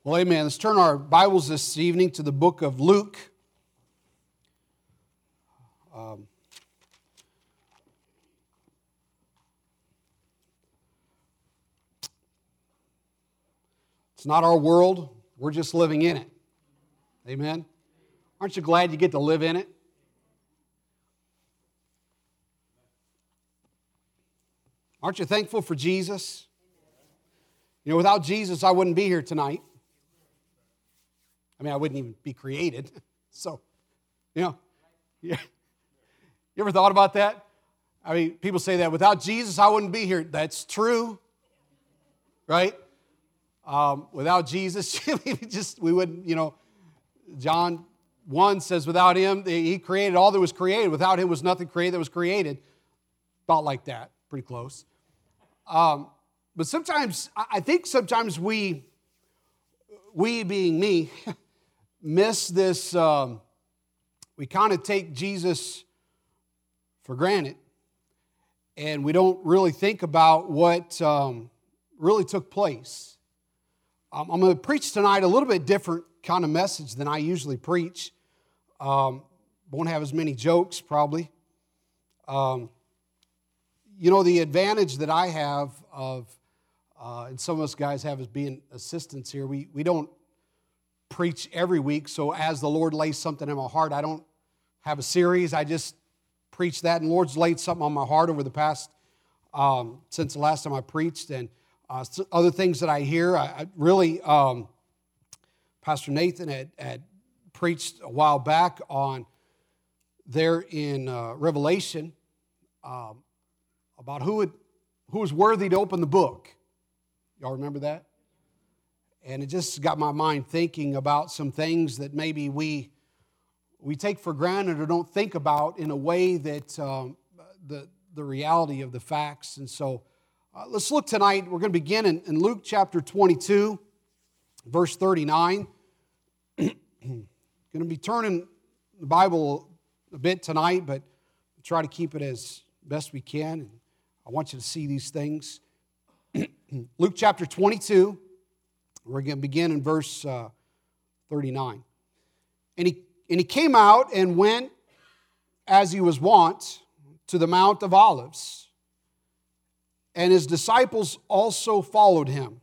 Well, amen. Let's turn our Bibles this evening to the book of Luke. It's not our world. We're just living in it. Amen. Aren't you glad you get to live in it? Aren't you thankful for Jesus? You know, without Jesus, I wouldn't be here tonight. I mean, I wouldn't even be created. So, you ever thought about that? I mean, people say that without Jesus, I wouldn't be here. That's true, right? Without Jesus, we wouldn't, John 1 says, without Him, He created all that was created. Without Him was nothing created that was created. Thought like that, pretty close. But sometimes, I think sometimes we being me, miss this, we kind of take Jesus for granted, and we don't really think about what really took place. I'm going to preach tonight a little bit different kind of message than I usually preach. Won't have as many jokes, probably. The advantage that I have of, and some of us guys have as being assistants here, we don't preach every week, so as the Lord lays something in my heart, I don't have a series, I just preach that, and the Lord's laid something on my heart over the past, since the last time I preached, and other things that I hear, I really, Pastor Nathan had preached a while back on there in Revelation, about who was worthy to open the book. Y'all remember that? And it just got my mind thinking about some things that maybe we take for granted or don't think about in a way that the reality of the facts. And so let's look tonight. We're going to begin in Luke chapter 22, verse 39. Going to be turning the Bible a bit tonight, but try to keep it as best we can. And I want you to see these things. Luke chapter 22. We're going to begin in verse 39. And he came out and went, as he was wont, to the Mount of Olives. And his disciples also followed him.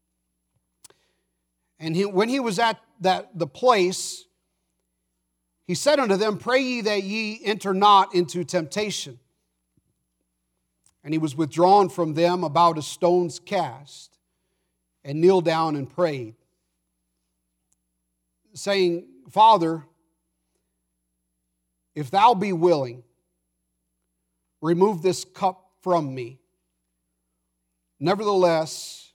And when he was at the place, he said unto them, Pray ye that ye enter not into temptation. And he was withdrawn from them about a stone's cast, and kneeled down and prayed, saying, Father, if thou be willing, remove this cup from me. Nevertheless,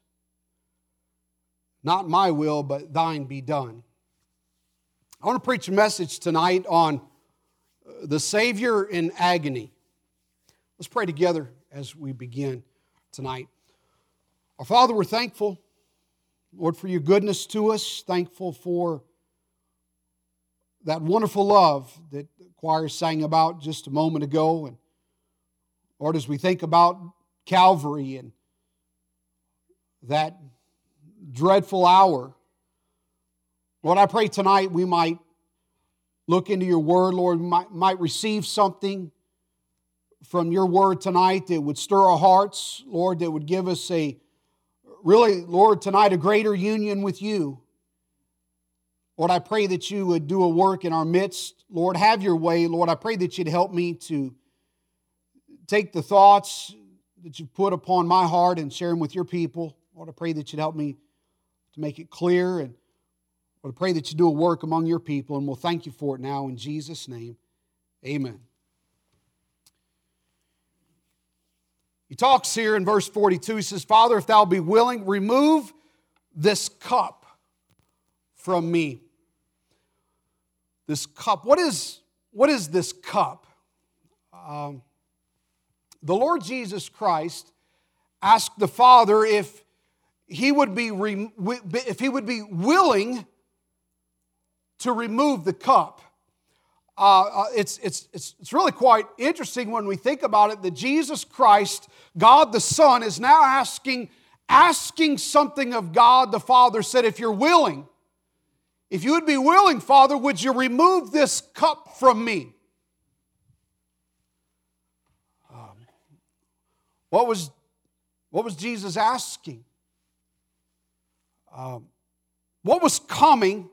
not my will, but thine be done. I want to preach a message tonight on the Savior in agony. Let's pray together as we begin tonight. Our Father, we're thankful, Lord, for your goodness to us. Thankful for that wonderful love that the choir sang about just a moment ago. And Lord, as we think about Calvary and that dreadful hour, Lord, I pray tonight we might look into your word, Lord, we might receive something from your word tonight that would stir our hearts, Lord, that would give us Lord, tonight a greater union with you. Lord, I pray that you would do a work in our midst. Lord, have your way. Lord, I pray that you'd help me to take the thoughts that you've put upon my heart and share them with your people. Lord, I pray that you'd help me to make it clear. And Lord, I pray that you do a work among your people, and we'll thank you for it now in Jesus' name. Amen. He talks here in verse 42. He says, Father, if thou be willing, remove this cup from me. This cup. What is this cup? The Lord Jesus Christ asked the Father if he would be willing to remove the cup. It's really quite interesting when we think about it that Jesus Christ, God the Son, is now asking asking something of God, the Father said, if you're willing, if you would be willing, Father, would you remove this cup from me? What was Jesus asking? What was coming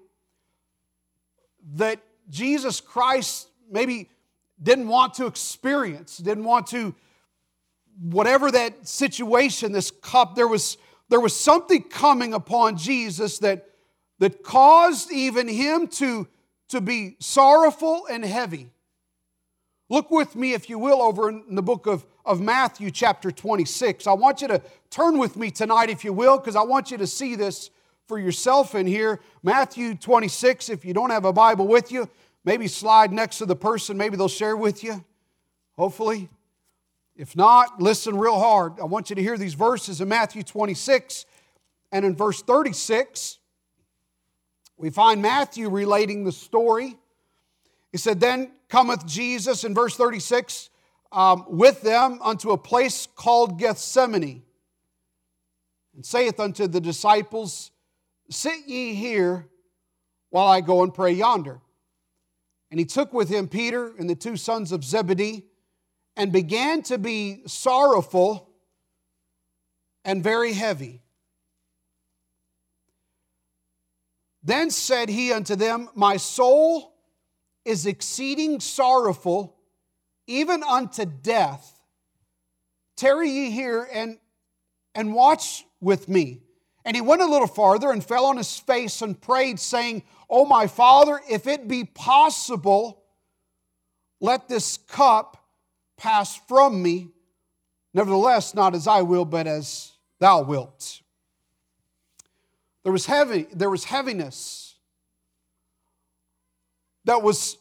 that Jesus Christ maybe didn't want to experience, didn't want to, whatever that situation, this cup, there was something coming upon Jesus that caused even Him to be sorrowful and heavy. Look with me, if you will, over in the book of Matthew chapter 26. I want you to turn with me tonight, if you will, because I want you to see this for yourself in here. Matthew 26, if you don't have a Bible with you, maybe slide next to the person. Maybe they'll share with you, hopefully. If not, listen real hard. I want you to hear these verses in Matthew 26 and in verse 36. We find Matthew relating the story. He said, then cometh Jesus, in verse 36, with them unto a place called Gethsemane, and saith unto the disciples, sit ye here while I go and pray yonder. And He took with Him Peter and the two sons of Zebedee, and began to be sorrowful and very heavy. Then said He unto them, my soul is exceeding sorrowful, even unto death. Tarry ye here and watch with me. And He went a little farther and fell on His face and prayed, saying, O my Father, if it be possible, let this cup pass from me. Nevertheless, not as I will, but as Thou wilt. There was heaviness that was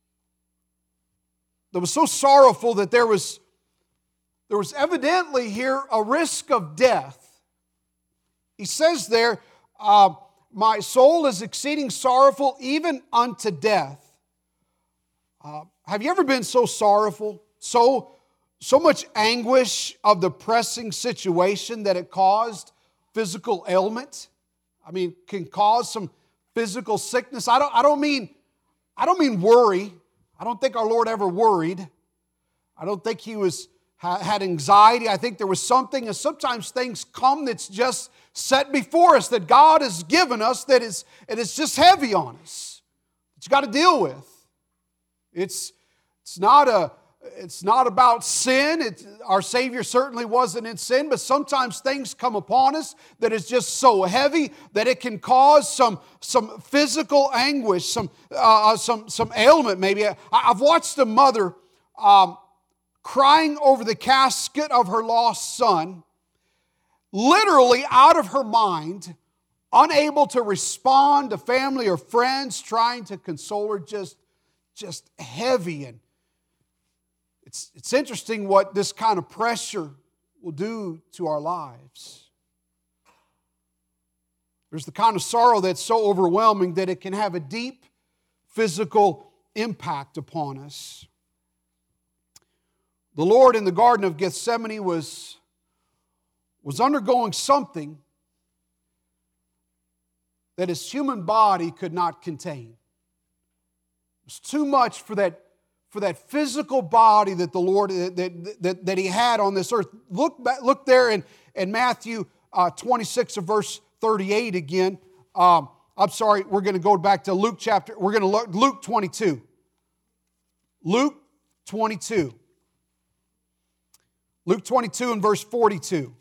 so sorrowful that there was evidently here a risk of death. He says there, my soul is exceeding sorrowful, even unto death. Have you ever been so sorrowful, so much anguish of the pressing situation that it caused physical ailment? I mean, can cause some physical sickness. I don't mean worry. I don't think our Lord ever worried. I don't think He had anxiety. I think there was something, and sometimes things come that's just set before us that God has given us that is just heavy on us. That you got to deal with. It's not about sin. Our Savior certainly wasn't in sin, but sometimes things come upon us that is just so heavy that it can cause some physical anguish, some ailment maybe. I've watched a mother crying over the casket of her lost son, literally out of her mind, unable to respond to family or friends, trying to console her, just heavy. And it's interesting what this kind of pressure will do to our lives. There's the kind of sorrow that's so overwhelming that it can have a deep physical impact upon us. The Lord in the Garden of Gethsemane was undergoing something that His human body could not contain. It was too much for that physical body that the Lord that He had on this earth. Look there in Matthew 26 of verse 38 again. I'm sorry, we're going to go back to Luke chapter. We're going to look Luke 22. Luke 22. Luke 22 and verse 42.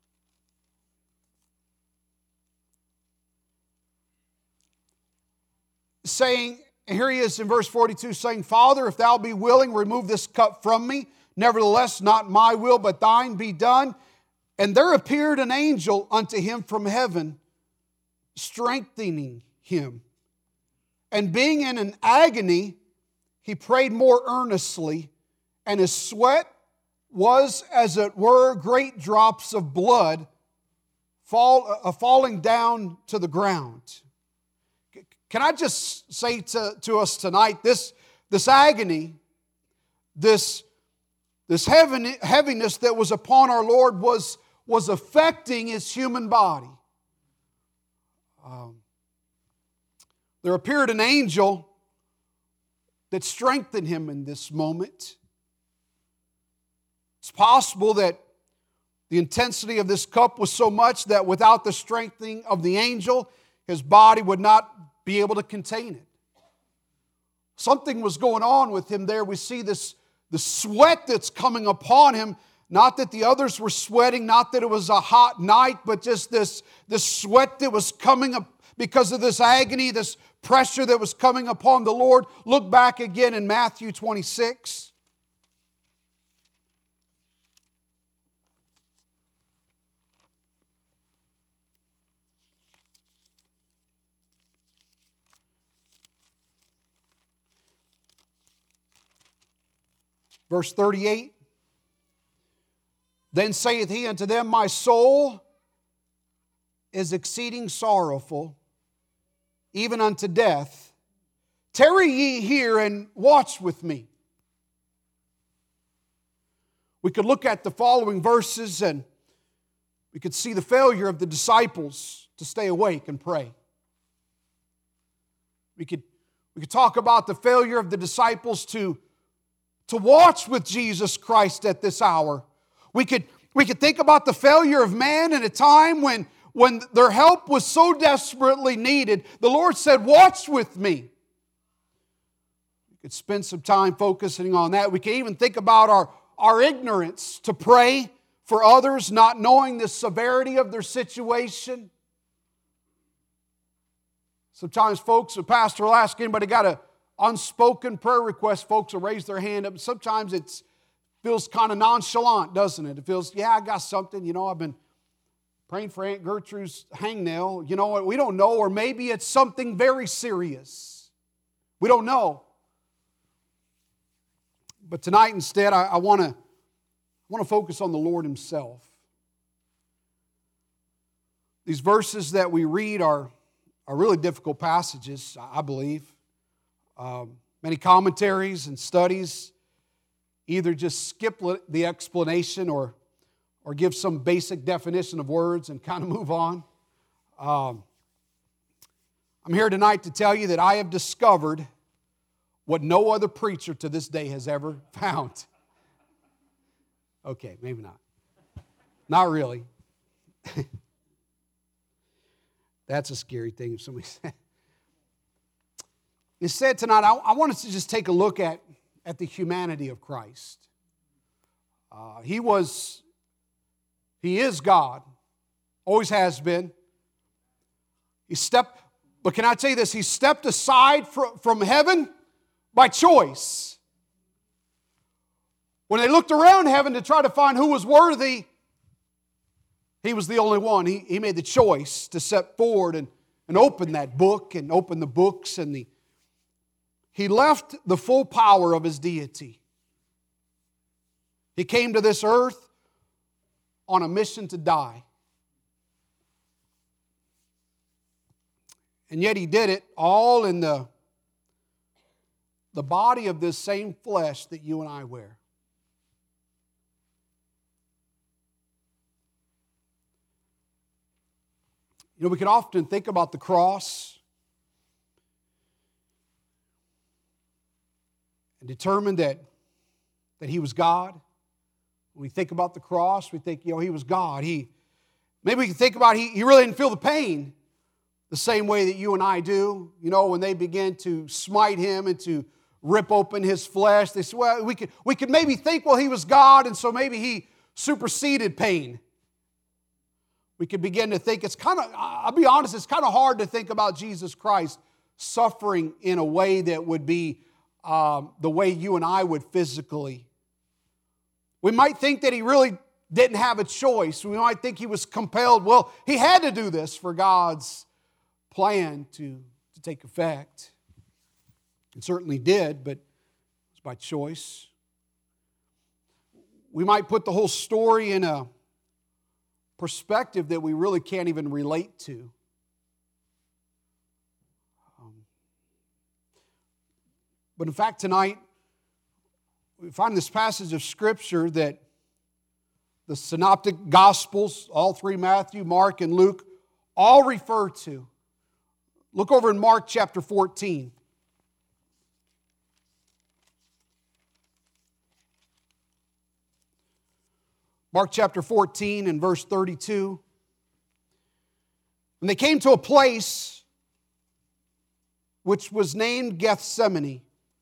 Saying, and here He is in verse 42 saying, Father, if Thou be willing, remove this cup from me. Nevertheless, not my will, but Thine be done. And there appeared an angel unto Him from heaven, strengthening Him. And being in an agony, He prayed more earnestly, and His sweat was as it were great drops of blood falling down to the ground. Can I just say to us tonight, this agony, this heaviness that was upon our Lord was was affecting his human body. There appeared an angel that strengthened him in this moment. It's possible that the intensity of this cup was so much that without the strengthening of the angel, his body would not be able to contain it. Something was going on with him there. We see the sweat that's coming upon him. Not that the others were sweating, not that it was a hot night, but just this sweat that was coming up because of this agony, this pressure that was coming upon the Lord. Look back again in Matthew 26. Verse 38. Then saith he unto them, My soul is exceeding sorrowful, even unto death. Tarry ye here and watch with me. We could look at the following verses and we could see the failure of the disciples to stay awake and pray. We could talk about the failure of the disciples to watch with Jesus Christ at this hour. We could think about the failure of man in a time when their help was so desperately needed. The Lord said, watch with me. We could spend some time focusing on that. We could even think about our ignorance to pray for others, not knowing the severity of their situation. Sometimes folks, a pastor will ask, anybody got an unspoken prayer request? Folks will raise their hand up. Sometimes it feels kind of nonchalant, doesn't it? It feels, I got something. I've been praying for Aunt Gertrude's hangnail. You know what? We don't know. Or maybe it's something very serious. We don't know. But tonight instead, I want to focus on the Lord Himself. These verses that we read are really difficult passages, I believe. Many commentaries and studies either just skip the explanation or give some basic definition of words and kind of move on. I'm here tonight to tell you that I have discovered what no other preacher to this day has ever found. Okay, maybe not. Not really. That's a scary thing if somebody said. Instead tonight, I want us to just take a look at the humanity of Christ. He is God, always has been. But can I tell you this? He stepped aside from heaven by choice. When they looked around heaven to try to find who was worthy, He was the only one. He made the choice to step forward and open that book and open the books. And He left the full power of His deity. He came to this earth on a mission to die. And yet He did it all in the body of this same flesh that you and I wear. We can often think about the cross and determine that He was God. When we think about the cross, we think, He was God. Maybe we can think about He really didn't feel the pain the same way that you and I do. When they began to smite Him and to rip open His flesh, they said, well, we could maybe think, He was God, and so maybe He superseded pain. We could begin to think, I'll be honest, it's kind of hard to think about Jesus Christ suffering in a way that would be the way you and I would physically. We might think that He really didn't have a choice. We might think He was compelled. Well, He had to do this for God's plan to take effect. It certainly did, but it was by choice. We might put the whole story in a perspective that we really can't even relate to. But in fact, tonight, we find this passage of Scripture that the synoptic gospels, all three, Matthew, Mark, and Luke, all refer to. Look over in Mark chapter 14. Mark chapter 14 and verse 32. And they came to a place which was named Gethsemane.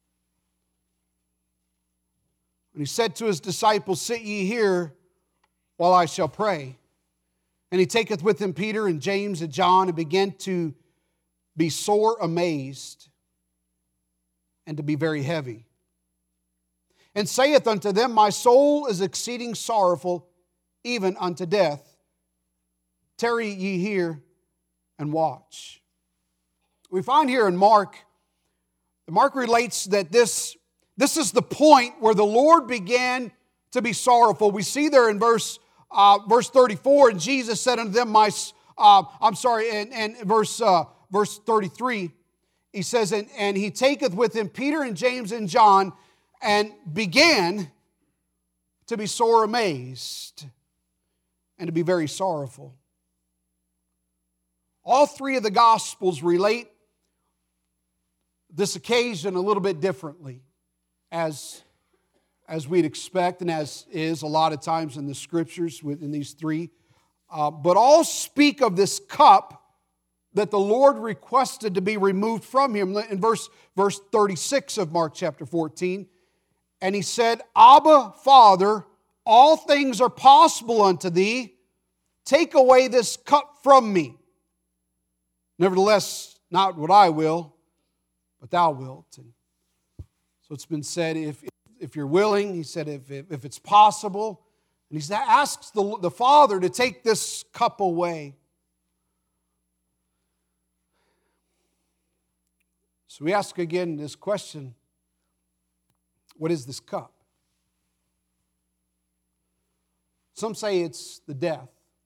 And he said to his disciples, Sit ye here while I shall pray. And he taketh with him Peter and James and John, and began to be sore amazed, and to be very heavy. And saith unto them, My soul is exceeding sorrowful, even unto death. Tarry ye here and watch. We find here in Mark relates that this is the point where the Lord began to be sorrowful. We see there in verse 34, and Jesus said unto them, and verse 33, he says, and he taketh with him Peter and James and John, and began to be sore amazed and to be very sorrowful. All three of the Gospels relate this occasion a little bit differently, as we'd expect, and as is a lot of times in the Scriptures in these three. But all speak of this cup that the Lord requested to be removed from him. In verse 36 of Mark chapter 14, and he said, Abba, Father, all things are possible unto thee. Take away this cup from me. Nevertheless, not what I will, but thou wilt. And so it's been said, if you're willing, he said, if it's possible. And he asks the Father to take this cup away. So we ask again this question, what is this cup? Some say it's the death.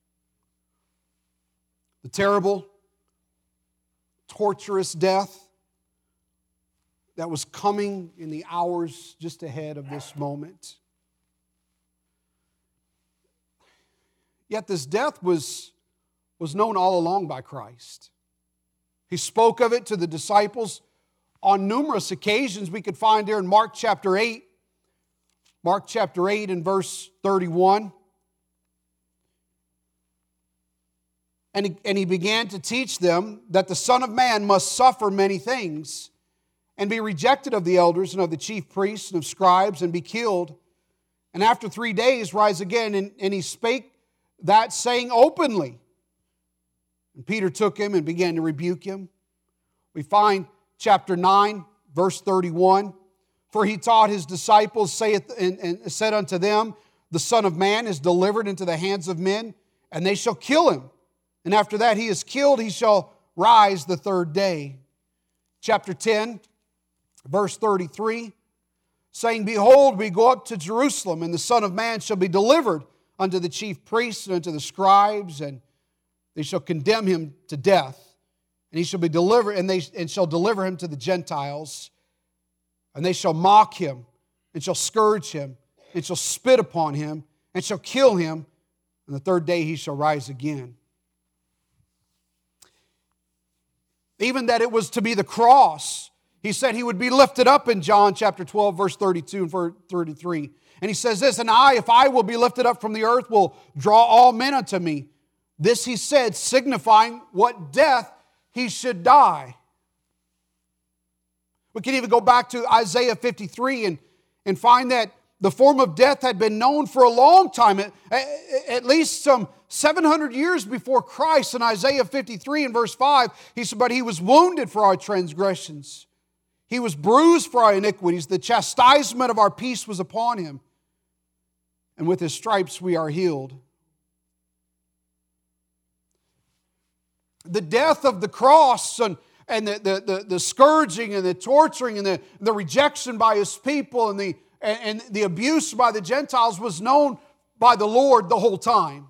The terrible, torturous death that was coming in the hours just ahead of this moment. Yet this death was known all along by Christ. He spoke of it to the disciples on numerous occasions. We could find here in Mark chapter 8. Mark chapter 8 and verse 31. And he began to teach them that the Son of Man must suffer many things, and be rejected of the elders and of the chief priests and of scribes, and be killed, and after 3 days rise again. And he spake that saying openly. And Peter took him and began to rebuke him. We find chapter 9, verse 31. For he taught his disciples, saith and said unto them, the Son of Man is delivered into the hands of men, and they shall kill him. And after that he is killed, he shall rise the third day. Chapter 10, verse 33, saying, Behold, we go up to Jerusalem, and the Son of Man shall be delivered unto the chief priests and unto the scribes, and they shall condemn him to death. And he shall be delivered, and shall deliver him to the Gentiles, and they shall mock him, and shall scourge him, and shall spit upon him, and shall kill him, and the third day he shall rise again. Even that it was to be the cross. He said he would be lifted up in John chapter 12, verse 32 and 33. And he says this, And I, if I will be lifted up from the earth, will draw all men unto me. This he said, signifying what death he should die. We can even go back to Isaiah 53 and find that the form of death had been known for a long time, at least some 700 years before Christ. In Isaiah 53 and verse 5, he said, But he was wounded for our transgressions. He was bruised for our iniquities. The chastisement of our peace was upon him. And with his stripes we are healed. The death of the cross and the scourging and the torturing and the rejection by his people and the abuse by the Gentiles was known by the Lord the whole time.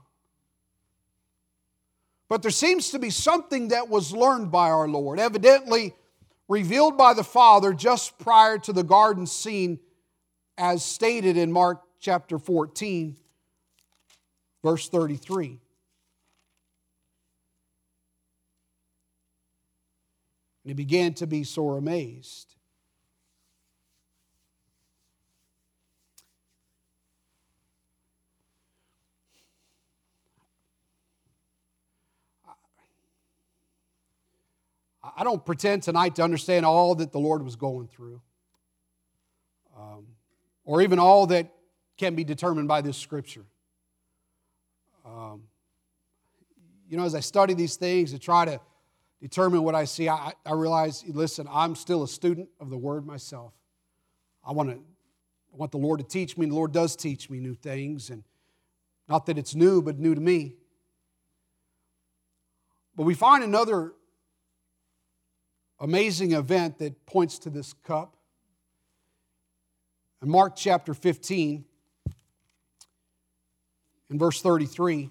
But there seems to be something that was learned by our Lord, evidently revealed by the Father just prior to the garden scene, as stated in Mark chapter 14, Verse 33. And he began to be sore amazed. I don't pretend tonight to understand all that the Lord was going through, or even all that can be determined by this Scripture. As I study these things to try to determine what I see, I realize, listen, I'm still a student of the Word myself. I want the Lord to teach me, and the Lord does teach me new things, and not that it's new, but new to me. But we find another amazing event that points to this cup. In Mark chapter 15, in verse 33,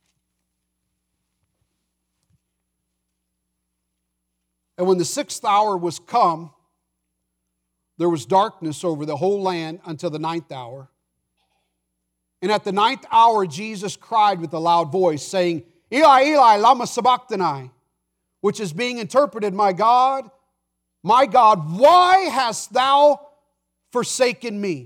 and when the 6th hour was come, there was darkness over the whole land until the 9th hour. And at the 9th hour, Jesus cried with a loud voice, saying, Eli, Eli, lama sabachthani, which is being interpreted, my God, why hast thou forsaken me?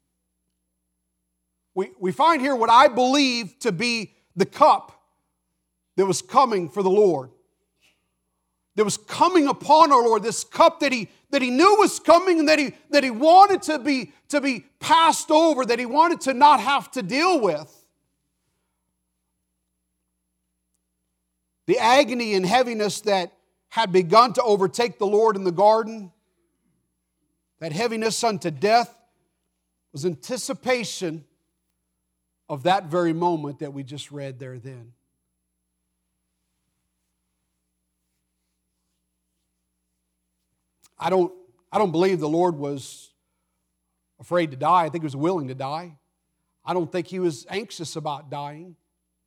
We find here what I believe to be the cup that was coming for the Lord. That was coming upon our Lord, this cup that he knew was coming and that he wanted to be passed over, that he wanted to not have to deal with. The agony and heaviness that had begun to overtake the Lord in the garden, that heaviness unto death, was anticipation of that very moment that we just read there then. I don't believe the Lord was afraid to die. I think He was willing to die. I don't think He was anxious about dying.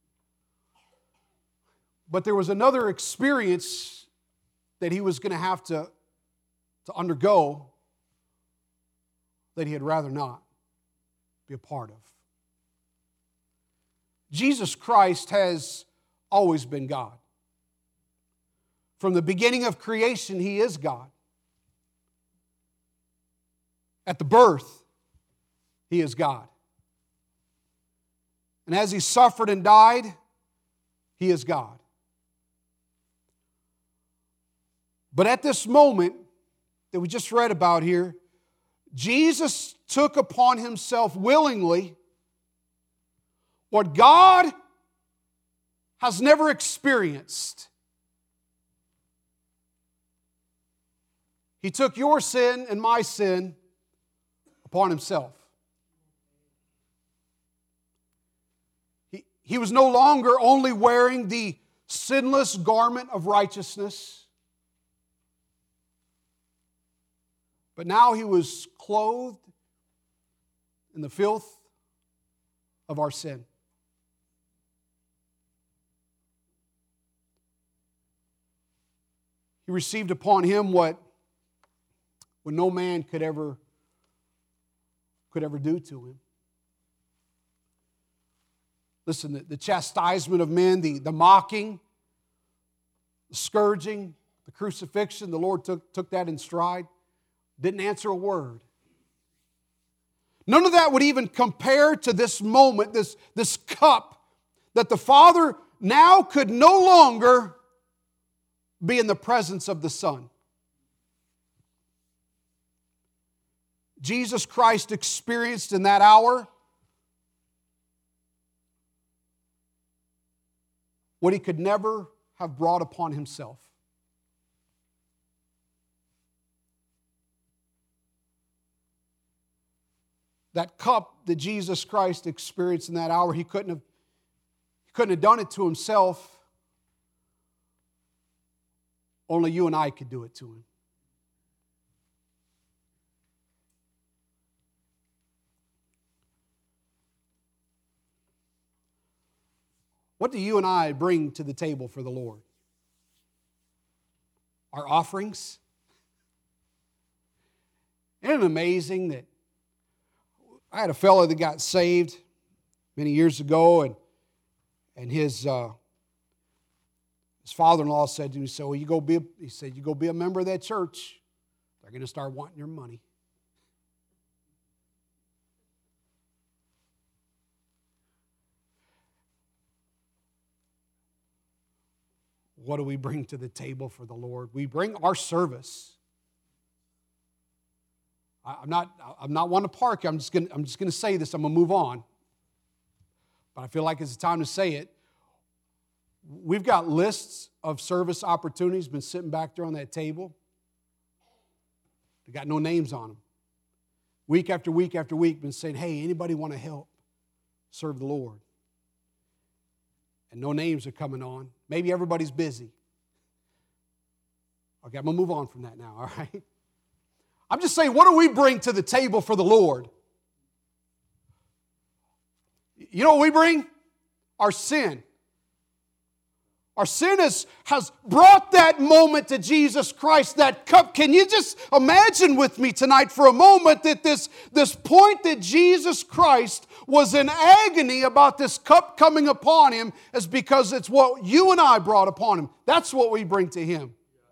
But there was another experience that He was going to have to undergo that He had rather not be a part of. Jesus Christ has always been God. From the beginning of creation, He is God. At the birth, He is God. And as He suffered and died, He is God. But at this moment that we just read about here, Jesus took upon Himself willingly what God has never experienced. He took your sin and my sin upon Himself. He was no longer only wearing the sinless garment of righteousness, but now He was clothed in the filth of our sin. He received upon Him what no man could ever do to Him. Listen, the chastisement of men, the mocking, the scourging, the crucifixion, the Lord took that in stride. Didn't answer a word. None of that would even compare to this moment, this cup, that the Father now could no longer be in the presence of the Son. Jesus Christ experienced in that hour what He could never have brought upon Himself. That cup that Jesus Christ experienced in that hour, He couldn't have done it to Himself. Only you and I could do it to Him. What do you and I bring to the table for the Lord? Our offerings? Isn't it amazing that I had a fellow that got saved many years ago, and And his father-in-law said to him, "So you go be a member of that church. They're going to start wanting your money." What do we bring to the table for the Lord? We bring our service. I'm not one to park. I'm just going to say this. I'm going to move on. But I feel like it's time to say it. We've got lists of service opportunities been sitting back there on that table. They got no names on them. Week after week after week, been saying, "Hey, anybody want to help serve the Lord?" And no names are coming on. Maybe everybody's busy. Okay, I'm going to move on from that now, all right? I'm just saying, what do we bring to the table for the Lord? You know what we bring? Our sin. Our sin has brought that moment to Jesus Christ, that cup. Can you just imagine with me tonight for a moment that this point that Jesus Christ was in agony about this cup coming upon Him is because it's what you and I brought upon Him. That's what we bring to Him.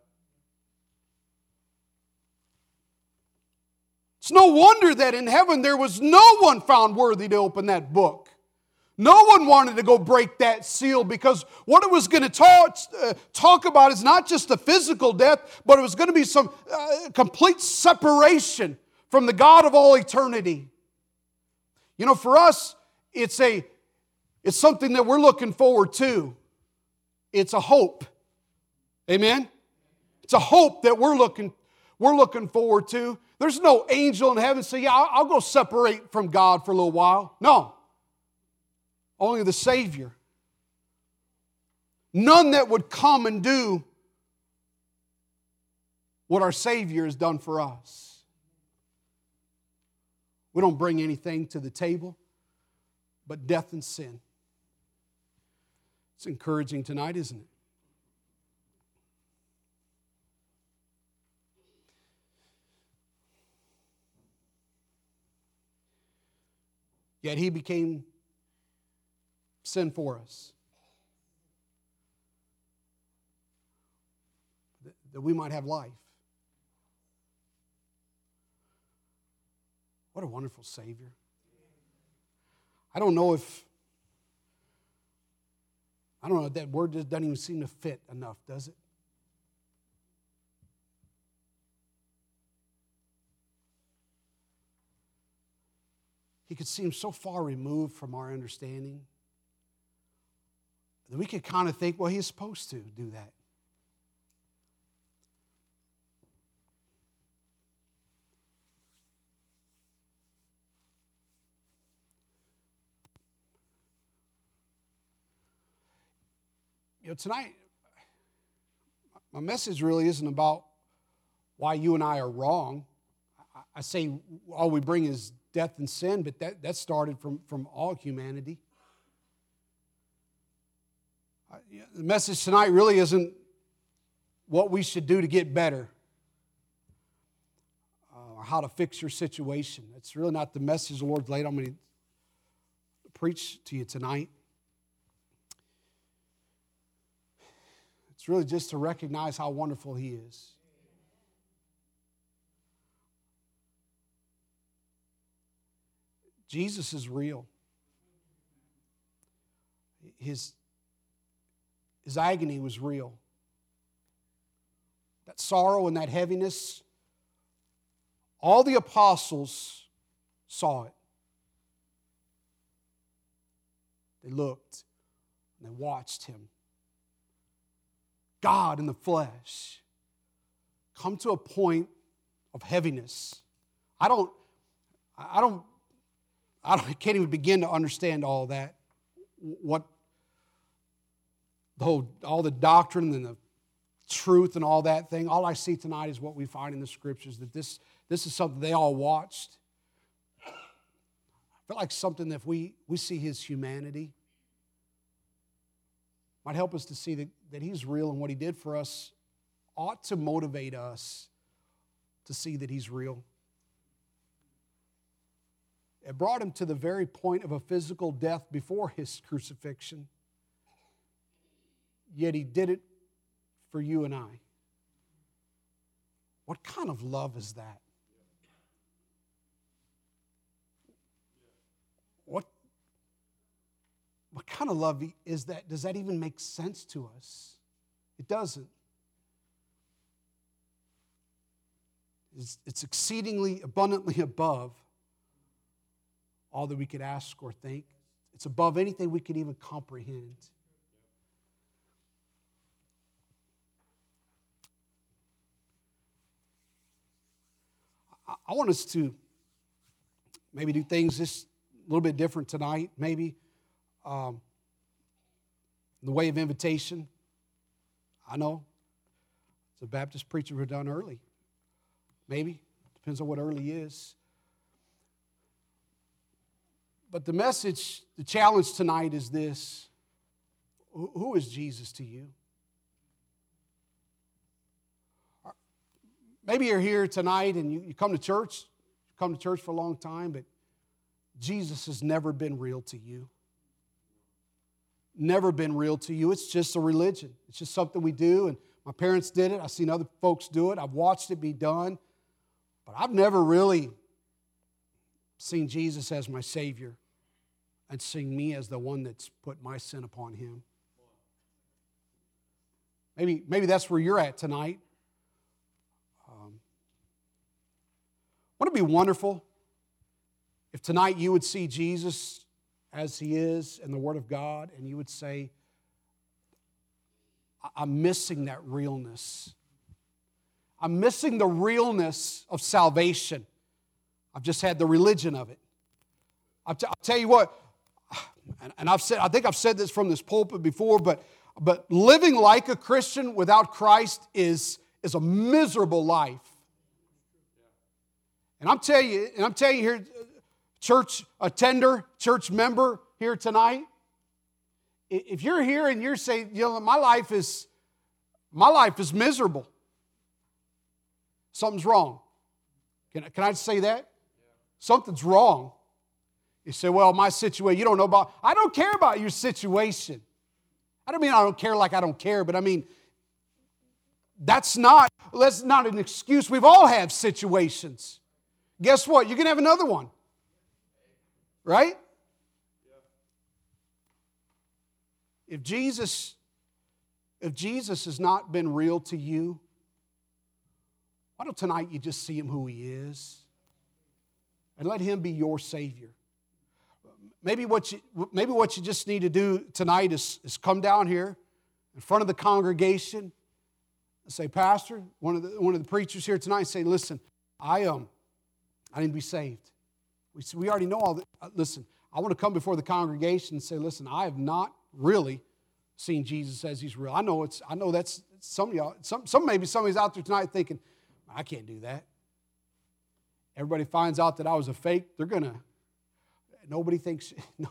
It's no wonder that in heaven there was no one found worthy to open that book. No one wanted to go break that seal, because what it was going to talk about is not just the physical death, but it was going to be some complete separation from the God of all eternity. You know, for us, it's something that we're looking forward to. It's a hope. Amen? It's a hope that we're looking forward to. There's no angel in heaven say, "Yeah, I'll go separate from God for a little while." No. Only the Savior. None that would come and do what our Savior has done for us. We don't bring anything to the table but death and sin. It's encouraging tonight, isn't it? Yet He became sin for us, that we might have life. What a wonderful Savior. I don't know if that word just doesn't even seem to fit enough, does it? He could seem so far removed from our understanding that we could kind of think, well, He's supposed to do that. You know, tonight, my message really isn't about why you and I are wrong. I say all we bring is death and sin, but that started from all humanity. The message tonight really isn't what we should do to get better or how to fix your situation. That's really not the message the Lord's laid on me to preach to you tonight. It's really just to recognize how wonderful He is. Jesus is real. His agony was real. That sorrow and that heaviness, all the apostles saw it. They looked and they watched Him. God in the flesh come to a point of heaviness. I can't even begin to understand all that. All the doctrine and the truth and all that thing. All I see tonight is what we find in the Scriptures, that this is something they all watched. I feel like something that if we see His humanity, might help us to see that He's real, and what He did for us ought to motivate us to see that He's real. It brought Him to the very point of a physical death before His crucifixion. yet He did it for you and I. What kind of love is that? What kind of love is that? Does that even make sense to us? It doesn't. It's exceedingly abundantly above all that we could ask or think. It's above anything we could even comprehend. I want us to maybe do things just a little bit different tonight, maybe. In the way of invitation. I know it's a Baptist preacher who done early. Maybe. Depends on what early is. But the message, the challenge tonight is this. Who is Jesus to you? Maybe you're here tonight and you come to church. You come to church for a long time, but Jesus has never been real to you. Never been real to you. It's just a religion. It's just something we do, and my parents did it. I've seen other folks do it. I've watched it be done. But I've never really seen Jesus as my Savior and seen me as the one that's put my sin upon Him. Maybe that's where you're at tonight. Wouldn't it be wonderful if tonight you would see Jesus as He is in the Word of God, and you would say, I'm missing that realness. I'm missing the realness of salvation. I've just had the religion of it. I'll tell you what, and I think I've said this from this pulpit before, but living like a Christian without Christ is a miserable life. And I'm telling you here, church attender, church member here tonight, if you're here and you're saying, my life is miserable, something's wrong. Can I just say that? Something's wrong. You say, well, my situation, you don't know about, I don't care about your situation. I don't mean I don't care like I don't care, but I mean, that's not an excuse. We've all had situations. Guess what? You're going to have another one. Right? If Jesus has not been real to you, why don't tonight you just see Him who He is and let Him be your Savior? Maybe what you just need to do tonight is come down here in front of the congregation and say, Pastor, one of the preachers here tonight, say, listen, I need to be saved. We already know all that. Listen, I want to come before the congregation and say, listen, I have not really seen Jesus as He's real. I know that's some of y'all, maybe somebody's out there tonight thinking, I can't do that. Everybody finds out that I was a fake, nobody thinks. No.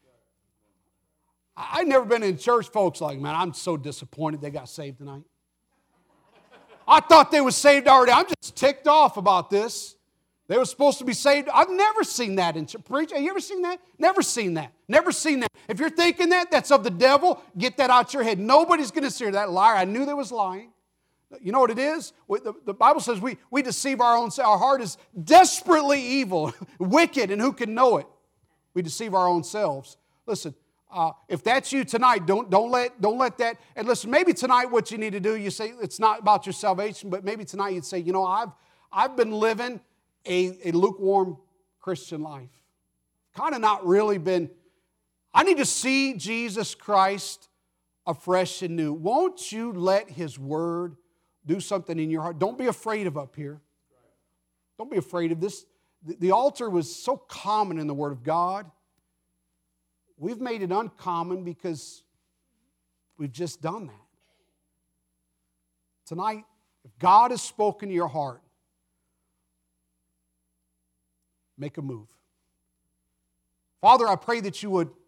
I've never been in church, folks, like, man, I'm so disappointed they got saved tonight. I thought they were saved already. I'm just ticked off about this. They were supposed to be saved. I've never seen that in church. Have you ever seen that? Never seen that. Never seen that. If you're thinking that's of the devil, get that out your head. Nobody's going to hear that liar. I knew they was lying. You know what it is? The Bible says we deceive our own self. Our heart is desperately evil, wicked, and who can know it? We deceive our own selves. Listen, if that's you tonight, don't let that. And listen, maybe tonight what you need to do, you say it's not about your salvation, but maybe tonight you'd say, I've been living a lukewarm Christian life. Kind of not really been. I need to see Jesus Christ afresh and new. Won't you let His Word do something in your heart? Don't be afraid of up here. Don't be afraid of this. The altar was so common in the Word of God. We've made it uncommon because we've just done that. Tonight, if God has spoken to your heart, make a move. Father, I pray that you would